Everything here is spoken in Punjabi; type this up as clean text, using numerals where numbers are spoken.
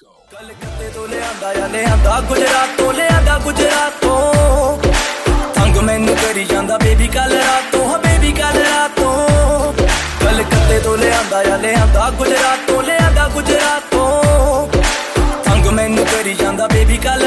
ਕਲਕੱਤੇ ਤੋਂ ਲਿਆਂਦਾ ਗੁਜਰਾਤ ਤੋਂ ਲਿਆਂਦਾ ਗੁਜਰਾਤ ਤੋਂ ਤੰਗ ਮੈਨੂੰ ਕਰੀ ਜਾਂਦਾ ਬੇਬੀ ਕੱਲ ਰਾਤੋਂ ਹਾਂ ਬੇਬੀ ਕੱਲ ਰਾਤੋਂ ਕਲਕੱਤੇ ਤੋਂ ਲਿਆਂਦਾ ਗੁਜਰਾਤ ਤੋਂ ਲਿਆਂਦਾ ਗੁਜਰਾਤ ਤੋਂ ਤੰਗ ਮੈਨੂੰ ਕਰੀ ਜਾਂਦਾ ਬੇਬੀ ਕੱਲ